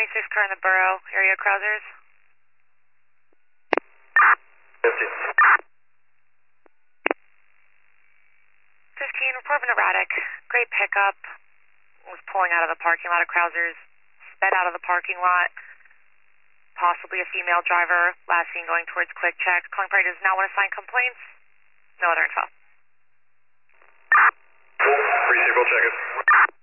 26 car in the borough area, Krausers. 15, report of an erratic. Great pickup. Was pulling out of the parking lot of Krausers. Sped out of the parking lot. Possibly a female driver. Last seen going towards Quick Check. Calling party does not want to sign complaints. No other info. Cool. Appreciate it. We'll check it.